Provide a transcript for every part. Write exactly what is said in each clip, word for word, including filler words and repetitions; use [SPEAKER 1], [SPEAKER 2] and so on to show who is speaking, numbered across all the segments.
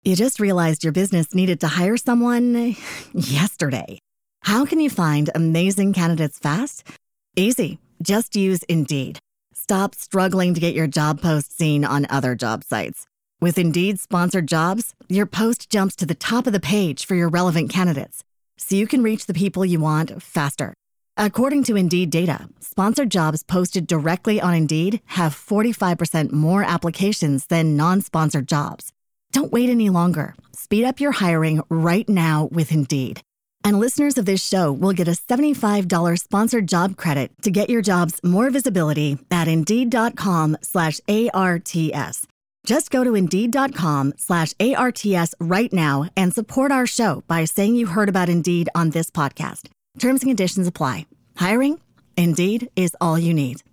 [SPEAKER 1] You just realized your business needed to hire someone yesterday. How can you find amazing candidates fast? Easy. Just use Indeed. Stop struggling to get your job post seen on other job sites. With Indeed sponsored jobs, your post jumps to the top of the page for your relevant candidates, so you can reach the people you want faster. According to Indeed data, sponsored jobs posted directly on Indeed have forty-five percent more applications than non-sponsored jobs. Don't wait any longer. Speed up your hiring right now with Indeed. And listeners of this show will get a seventy-five dollars sponsored job credit to get your jobs more visibility at Indeed.com slash ARTS. Just go to Indeed.com slash ARTS right now and support our show by saying you heard about Indeed on this podcast. Terms and conditions apply. Hiring? Indeed is all you need.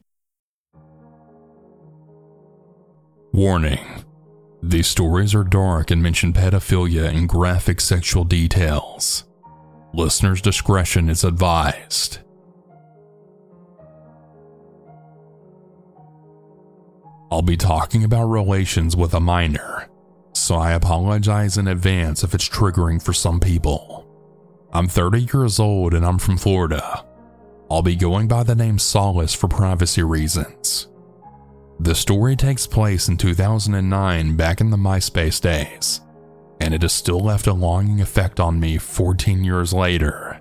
[SPEAKER 2] Warning. These stories are dark and mention pedophilia and graphic sexual details. Listener's discretion is advised. I'll be talking about relations with a minor, so I apologize in advance if it's triggering for some people. I'm thirty years old and I'm from Florida. I'll be going by the name Solace for privacy reasons. The story takes place in two thousand nine, back in the MySpace days, and it has still left a longing effect on me fourteen years later.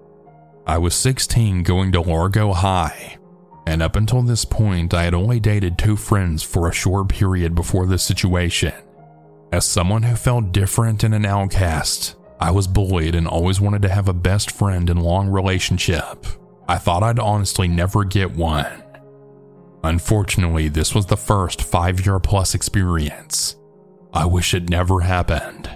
[SPEAKER 2] I was sixteen going to Largo High, and up until this point I had only dated two friends for a short period before this situation. As someone who felt different and an outcast, I was bullied and always wanted to have a best friend and long relationship. I thought I'd honestly never get one. Unfortunately, this was the first five-year plus experience. I wish it never happened.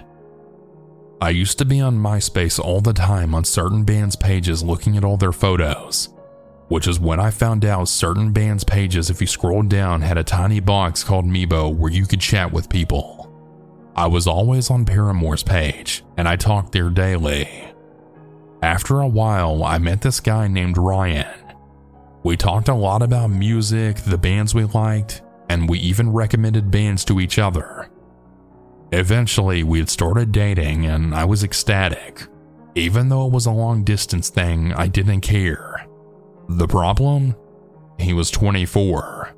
[SPEAKER 2] I used to be on MySpace all the time on certain bands' pages looking at all their photos, which is when I found out certain bands' pages, if you scrolled down, had a tiny box called Meebo where you could chat with people. I was always on Paramore's page, and I talked there daily. After a while, I met this guy named Ryan. We talked a lot about music, the bands we liked, and we even recommended bands to each other. Eventually, we had started dating and I was ecstatic. Even though it was a long distance thing, I didn't care. The problem? He was twenty-four.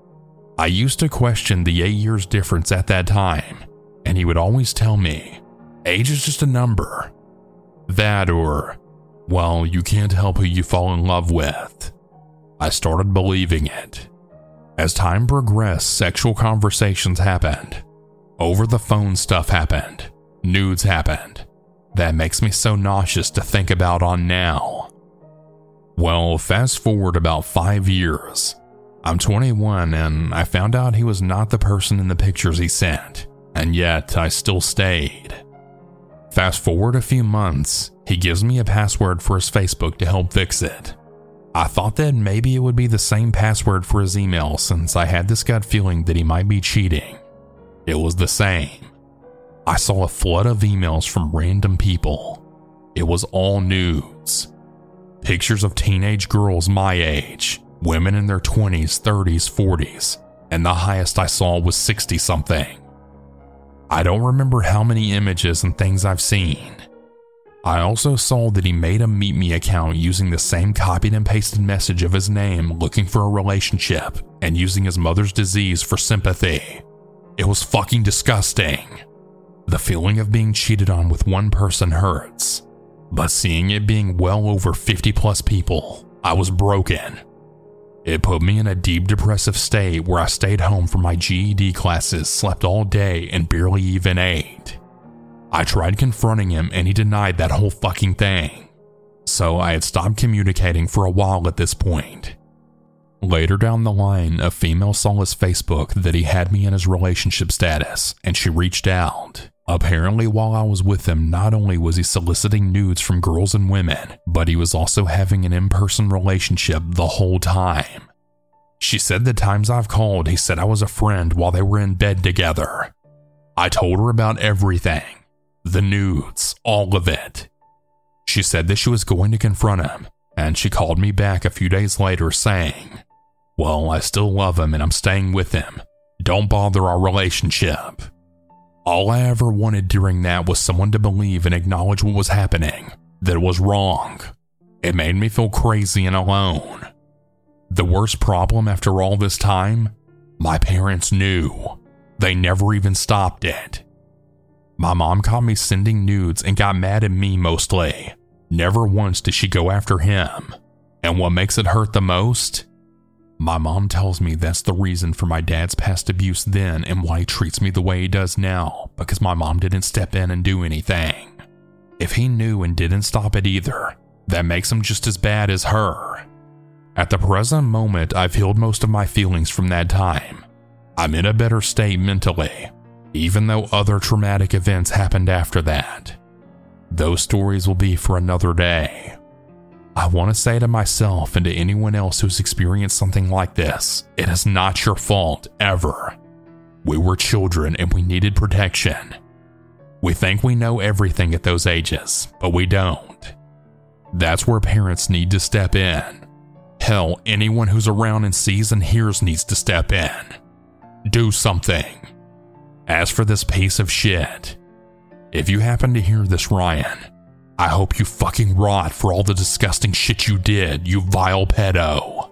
[SPEAKER 2] I used to question the eight years difference at that time, and he would always tell me, age is just a number. That or, well, you can't help who you fall in love with. I started believing it. As time progressed, sexual conversations happened. Over the phone stuff happened. Nudes happened. That makes me so nauseous to think about on now. Well, fast forward about five years. I'm twenty-one and I found out he was not the person in the pictures he sent, and yet I still stayed. Fast forward a few months, he gives me a password for his Facebook to help fix it. I thought that maybe it would be the same password for his email since I had this gut feeling that he might be cheating. It was the same. I saw a flood of emails from random people. It was all nudes. Pictures of teenage girls my age, women in their twenties, thirties, forties, and the highest I saw was sixty-something. I don't remember how many images and things I've seen. I also saw that he made a Meet Me account using the same copied and pasted message of his name looking for a relationship and using his mother's disease for sympathy. It was fucking disgusting. The feeling of being cheated on with one person hurts, but seeing it being well over fifty plus people, I was broken. It put me in a deep depressive state where I stayed home for my G E D classes, slept all day, and barely even ate. I tried confronting him and he denied that whole fucking thing. So I had stopped communicating for a while at this point. Later down the line, a female saw his Facebook that he had me in his relationship status, and she reached out. Apparently, while I was with him, not only was he soliciting nudes from girls and women, but he was also having an in-person relationship the whole time. She said the times I've called, he said I was a friend while they were in bed together. I told her about everything. The nudes, all of it. She said that she was going to confront him, and she called me back a few days later saying, "Well, I still love him and I'm staying with him. Don't bother our relationship." All I ever wanted during that was someone to believe and acknowledge what was happening, that it was wrong. It made me feel crazy and alone. The worst problem after all this time? My parents knew. They never even stopped it. My mom caught me sending nudes and got mad at me mostly. Never once did she go after him. And what makes it hurt the most? My mom tells me that's the reason for my dad's past abuse then and why he treats me the way he does now, because my mom didn't step in and do anything. If he knew and didn't stop it either, that makes him just as bad as her. At the present moment, I've healed most of my feelings from that time. I'm in a better state mentally, even though other traumatic events happened after that. Those stories will be for another day. I want to say to myself and to anyone else who's experienced something like this, it is not your fault, ever. We were children and we needed protection. We think we know everything at those ages, but we don't. That's where parents need to step in. Hell, anyone who's around and sees and hears needs to step in. Do something. As for this piece of shit, if you happen to hear this, Ryan, I hope you fucking rot for all the disgusting shit you did, you vile pedo.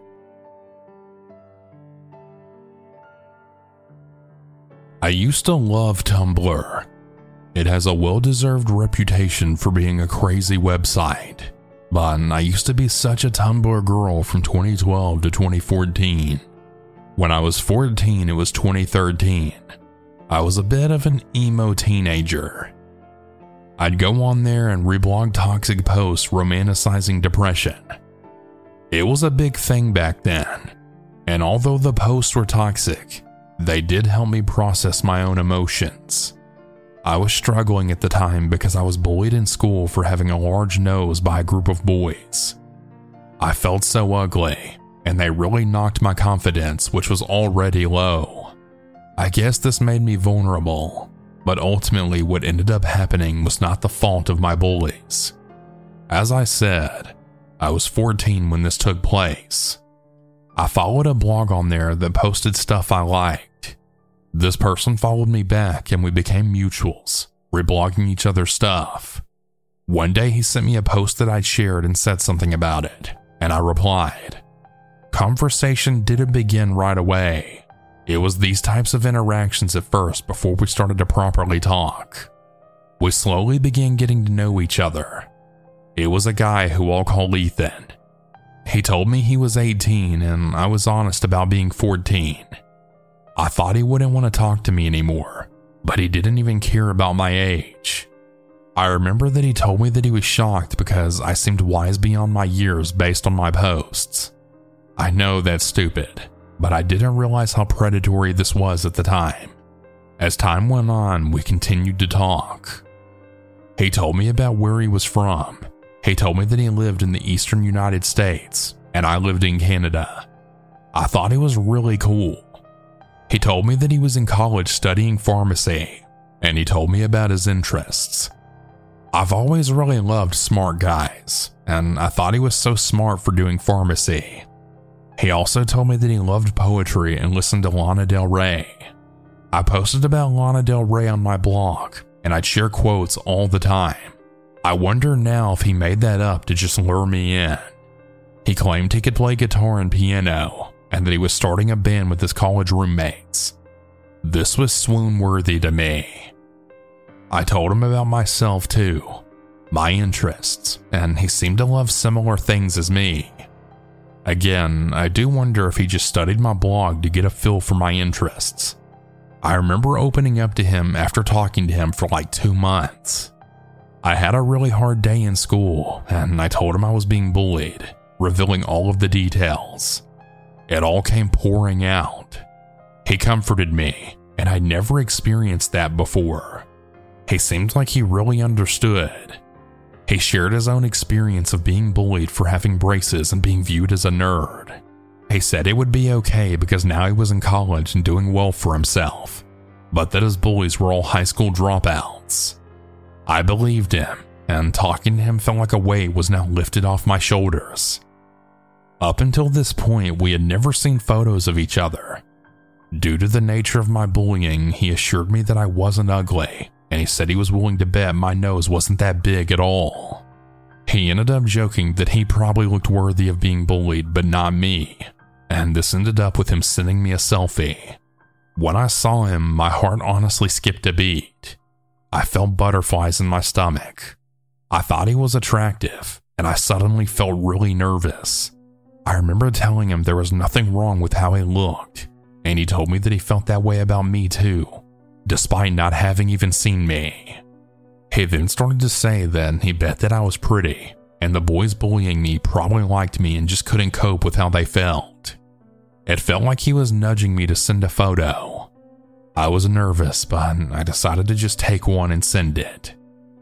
[SPEAKER 2] I used to love Tumblr. It has a well-deserved reputation for being a crazy website, but I used to be such a Tumblr girl from twenty twelve to twenty fourteen. When I was fourteen, it was twenty thirteen. I was a bit of an emo teenager. I'd go on there and reblog toxic posts romanticizing depression. It was a big thing back then, and although the posts were toxic, they did help me process my own emotions. I was struggling at the time because I was bullied in school for having a large nose by a group of boys. I felt so ugly, and they really knocked my confidence, which was already low. I guess this made me vulnerable. But ultimately what ended up happening was not the fault of my bullies. As I said, I was fourteen when this took place. I followed a blog on there that posted stuff I liked. This person followed me back and we became mutuals, reblogging each other's stuff. One day he sent me a post that I'd shared and said something about it, and I replied. Conversation didn't begin right away. It was these types of interactions at first before we started to properly talk. We slowly began getting to know each other. It was a guy who I'll call Ethan. He told me he was eighteen and I was honest about being fourteen. I thought he wouldn't want to talk to me anymore, but he didn't even care about my age. I remember that he told me that he was shocked because I seemed wise beyond my years based on my posts. I know that's stupid, but I didn't realize how predatory this was at the time. As time went on, we continued to talk. He told me about where he was from. He told me that he lived in the eastern United States, and I lived in Canada. I thought he was really cool. He told me that he was in college studying pharmacy, and he told me about his interests. I've always really loved smart guys, and I thought he was so smart for doing pharmacy. He also told me that he loved poetry and listened to Lana Del Rey. I posted about Lana Del Rey on my blog, and I'd share quotes all the time. I wonder now if he made that up to just lure me in. He claimed he could play guitar and piano, and that he was starting a band with his college roommates. This was swoon-worthy to me. I told him about myself too, my interests, and he seemed to love similar things as me. Again, I do wonder if he just studied my blog to get a feel for my interests. I remember opening up to him after talking to him for like two months. I had a really hard day in school, and I told him I was being bullied, revealing all of the details. It all came pouring out. He comforted me, and I'd never experienced that before. He seemed like he really understood. He shared his own experience of being bullied for having braces and being viewed as a nerd. He said it would be okay because now he was in college and doing well for himself, but that his bullies were all high school dropouts. I believed him, and talking to him felt like a weight was now lifted off my shoulders. Up until this point, we had never seen photos of each other. Due to the nature of my bullying, he assured me that I wasn't ugly, and he said he was willing to bet my nose wasn't that big at all. He ended up joking that he probably looked worthy of being bullied, but not me, and this ended up with him sending me a selfie. When I saw him, my heart honestly skipped a beat. I felt butterflies in my stomach. I thought he was attractive, and I suddenly felt really nervous. I remember telling him there was nothing wrong with how he looked, and he told me that he felt that way about me too, despite not having even seen me. He then started to say that he bet that I was pretty, and the boys bullying me probably liked me and just couldn't cope with how they felt. It felt like he was nudging me to send a photo. I was nervous, but I decided to just take one and send it.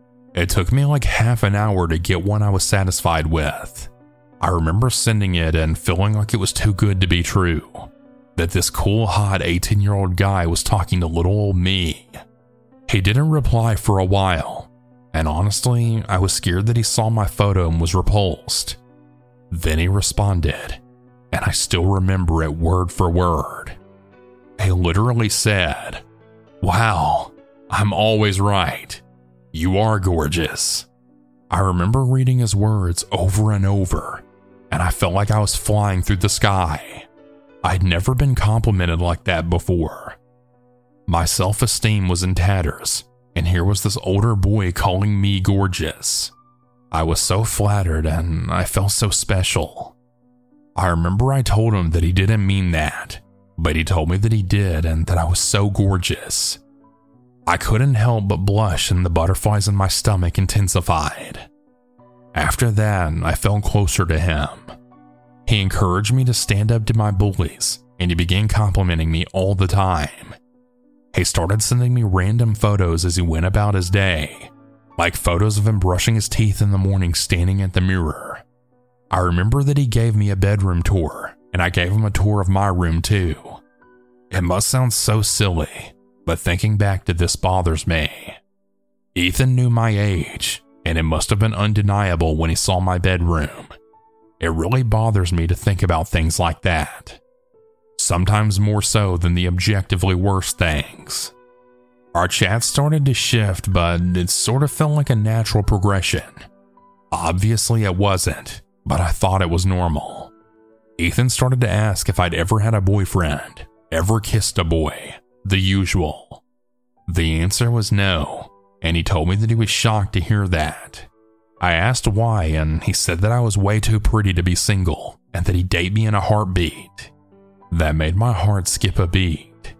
[SPEAKER 2] It took me like half an hour to get one I was satisfied with. I remember sending it and feeling like it was too good to be true, that this cool, hot eighteen-year-old guy was talking to little old me. He didn't reply for a while, and honestly, I was scared that he saw my photo and was repulsed. Then he responded, and I still remember it word for word. He literally said, "Wow, I'm always right. You are gorgeous." I remember reading his words over and over, and I felt like I was flying through the sky. I'd never been complimented like that before. My self-esteem was in tatters, and here was this older boy calling me gorgeous. I was so flattered, and I felt so special. I remember I told him that he didn't mean that, but he told me that he did and that I was so gorgeous. I couldn't help but blush, and the butterflies in my stomach intensified. After that, I felt closer to him. He encouraged me to stand up to my bullies, and he began complimenting me all the time. He started sending me random photos as he went about his day, like photos of him brushing his teeth in the morning standing at the mirror. I remember that he gave me a bedroom tour, and I gave him a tour of my room too. It must sound so silly, but thinking back to this bothers me. Ethan knew my age, and it must have been undeniable when he saw my bedroom. It really bothers me to think about things like that. Sometimes more so than the objectively worse things. Our chat started to shift, but it sort of felt like a natural progression. Obviously it wasn't, but I thought it was normal. Ethan started to ask if I'd ever had a boyfriend, ever kissed a boy, the usual. The answer was no, and he told me that he was shocked to hear that. I asked why, and he said that I was way too pretty to be single, and that he'd date me in a heartbeat. That made my heart skip a beat.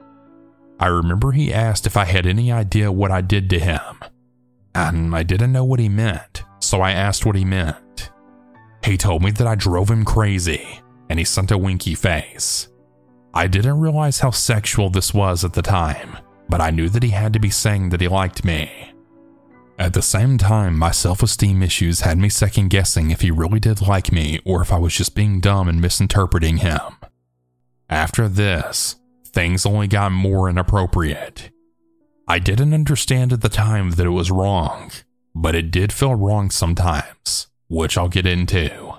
[SPEAKER 2] I remember he asked if I had any idea what I did to him, and I didn't know what he meant, so I asked what he meant. He told me that I drove him crazy, and he sent a winky face. I didn't realize how sexual this was at the time, but I knew that he had to be saying that he liked me. At the same time, my self-esteem issues had me second-guessing if he really did like me or if I was just being dumb and misinterpreting him. After this, things only got more inappropriate. I didn't understand at the time that it was wrong, but it did feel wrong sometimes, which I'll get into.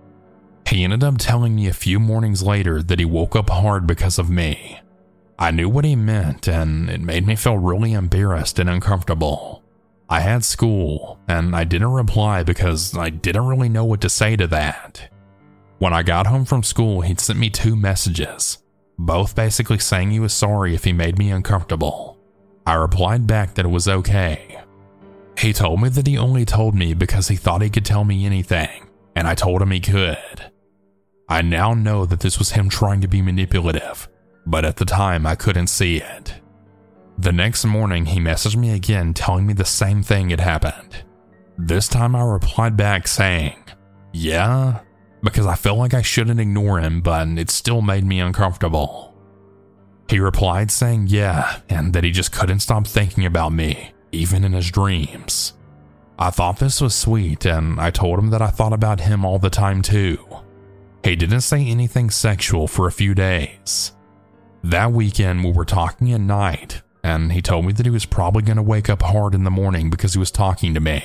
[SPEAKER 2] He ended up telling me a few mornings later that he woke up hard because of me. I knew what he meant, and it made me feel really embarrassed and uncomfortable. I had school, and I didn't reply because I didn't really know what to say to that. When I got home from school, he'd sent me two messages, both basically saying he was sorry if he made me uncomfortable. I replied back that it was okay. He told me that he only told me because he thought he could tell me anything, and I told him he could. I now know that this was him trying to be manipulative, but at the time I couldn't see it. The next morning, he messaged me again telling me the same thing had happened. This time I replied back saying, "Yeah," because I felt like I shouldn't ignore him, but it still made me uncomfortable. He replied saying yeah, and that he just couldn't stop thinking about me, even in his dreams. I thought this was sweet, and I told him that I thought about him all the time too. He didn't say anything sexual for a few days. That weekend we were talking at night, and he told me that he was probably going to wake up hard in the morning because he was talking to me.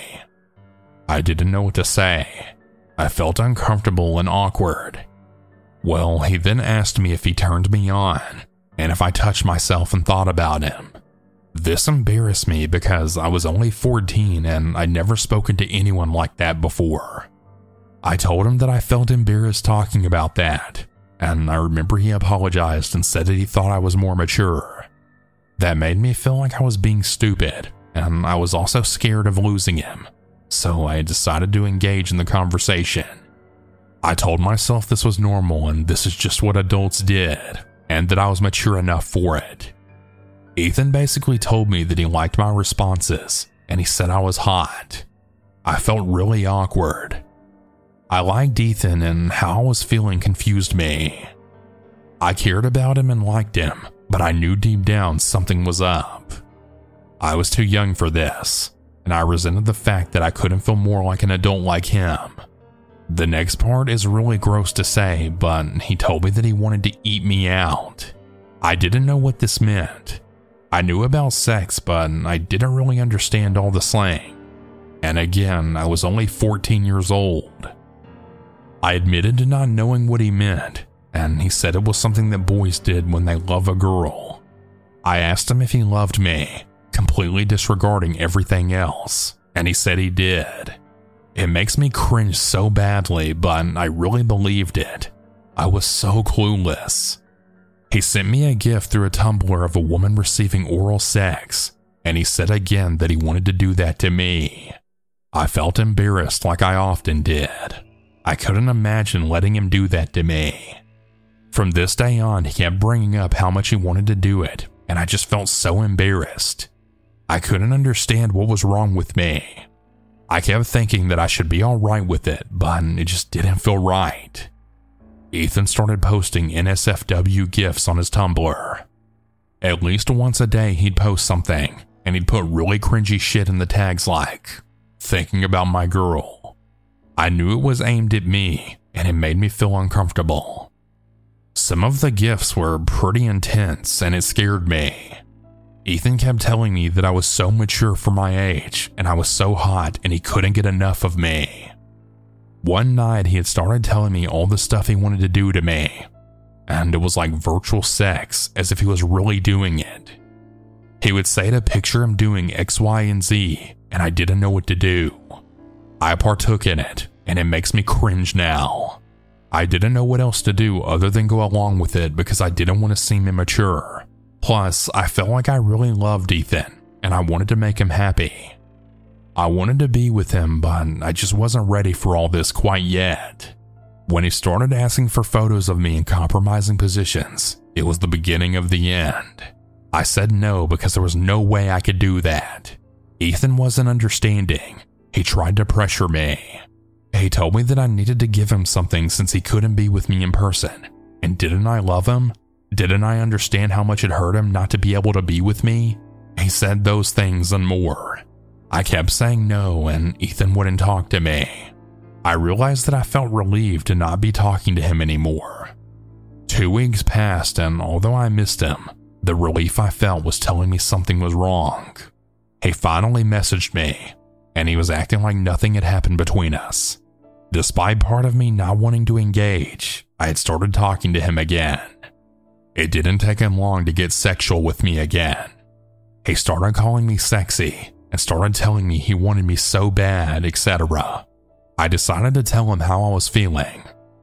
[SPEAKER 2] I didn't know what to say. I felt uncomfortable and awkward. Well, he then asked me if he turned me on, and if I touched myself and thought about him. This embarrassed me because I was only fourteen and I'd never spoken to anyone like that before. I told him that I felt embarrassed talking about that, and I remember he apologized and said that he thought I was more mature. That made me feel like I was being stupid, and I was also scared of losing him, so I decided to engage in the conversation. I told myself this was normal and this is just what adults did, and that I was mature enough for it. Ethan basically told me that he liked my responses, and he said I was hot. I felt really awkward. I liked Ethan, and how I was feeling confused me. I cared about him and liked him, but I knew deep down something was up. I was too young for this, and I resented the fact that I couldn't feel more like an adult like him. The next part is really gross to say, but he told me that he wanted to eat me out. I didn't know what this meant. I knew about sex, but I didn't really understand all the slang. And again, I was only fourteen years old. I admitted to not knowing what he meant, and he said it was something that boys did when they love a girl. I asked him if he loved me, completely disregarding everything else, and he said he did. It makes me cringe so badly, but I really believed it. I was so clueless. He sent me a gift through a Tumblr of a woman receiving oral sex, and he said again that he wanted to do that to me. I felt embarrassed like I often did. I couldn't imagine letting him do that to me. From this day on, he kept bringing up how much he wanted to do it, and I just felt so embarrassed. I couldn't understand what was wrong with me. I kept thinking that I should be alright with it, but it just didn't feel right. Ethan started posting N S F W gifs on his Tumblr. At least once a day he'd post something, and he'd put really cringy shit in the tags like, thinking about my girl. I knew it was aimed at me, and it made me feel uncomfortable. Some of the gifs were pretty intense, and it scared me. Ethan kept telling me that I was so mature for my age, and I was so hot and he couldn't get enough of me. One night he had started telling me all the stuff he wanted to do to me, and it was like virtual sex, as if he was really doing it. He would say to picture him doing X, Y, and Z, and I didn't know what to do. I partook in it, and it makes me cringe now. I didn't know what else to do other than go along with it because I didn't want to seem immature. Plus, I felt like I really loved Ethan, and I wanted to make him happy. I wanted to be with him, but I just wasn't ready for all this quite yet. When he started asking for photos of me in compromising positions, it was the beginning of the end. I said no because there was no way I could do that. Ethan wasn't understanding. He tried to pressure me. He told me that I needed to give him something since he couldn't be with me in person. And didn't I love him? Didn't I understand how much it hurt him not to be able to be with me? He said those things and more. I kept saying no, and Ethan wouldn't talk to me. I realized that I felt relieved to not be talking to him anymore. Two weeks passed, and although I missed him, the relief I felt was telling me something was wrong. He finally messaged me, and he was acting like nothing had happened between us. Despite part of me not wanting to engage, I had started talking to him again. It didn't take him long to get sexual with me again. He started calling me sexy and started telling me he wanted me so bad, et cetera. I decided to tell him how I was feeling.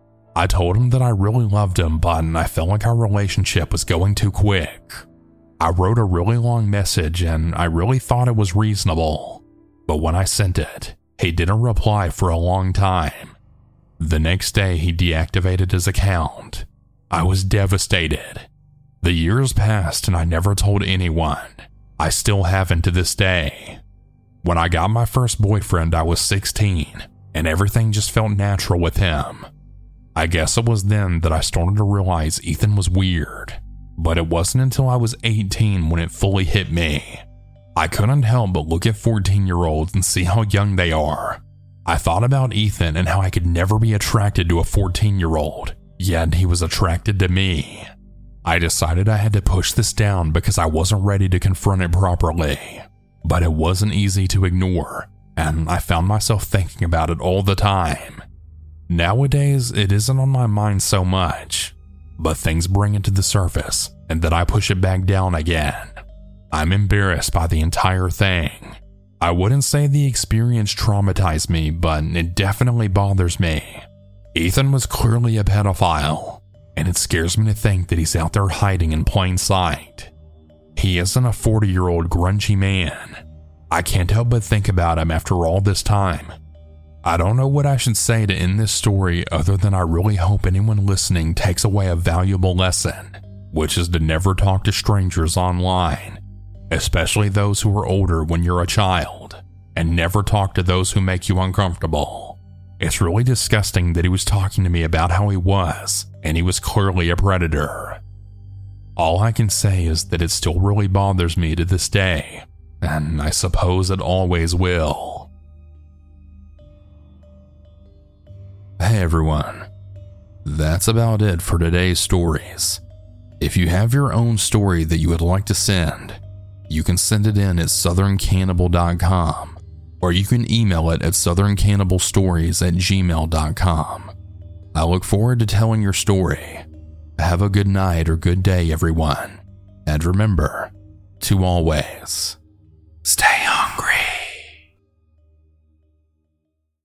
[SPEAKER 2] I told him that I really loved him, but I felt like our relationship was going too quick. I wrote a really long message, and I really thought it was reasonable. But when I sent it, he didn't reply for a long time. The next day, he deactivated his account. I was devastated. The years passed, and I never told anyone. I still haven't to this day. When I got my first boyfriend, I was sixteen, and everything just felt natural with him. I guess it was then that I started to realize Ethan was weird, but it wasn't until I was eighteen when it fully hit me. I couldn't help but look at fourteen-year-olds and see how young they are. I thought about Ethan and how I could never be attracted to a fourteen-year-old, yet he was attracted to me. I decided I had to push this down because I wasn't ready to confront it properly. But it wasn't easy to ignore, and I found myself thinking about it all the time. Nowadays, it isn't on my mind so much, but things bring it to the surface and then I push it back down again. I'm embarrassed by the entire thing. I wouldn't say the experience traumatized me, but it definitely bothers me. Ethan was clearly a pedophile, and it scares me to think that he's out there hiding in plain sight. He isn't a forty-year-old grungy man. I can't help but think about him after all this time. I don't know what I should say to end this story other than I really hope anyone listening takes away a valuable lesson, which is to never talk to strangers online, especially those who are older when you're a child, and never talk to those who make you uncomfortable. It's really disgusting that he was talking to me about how he was, and he was clearly a predator. All I can say is that it still really bothers me to this day, and I suppose it always will. Hey everyone, that's about it for today's stories. If you have your own story that you would like to send, you can send it in at southern cannibal dot com, or you can email it at southern cannibal stories at gmail dot com. I look forward to telling your story. Have a good night or good day, everyone, and remember to always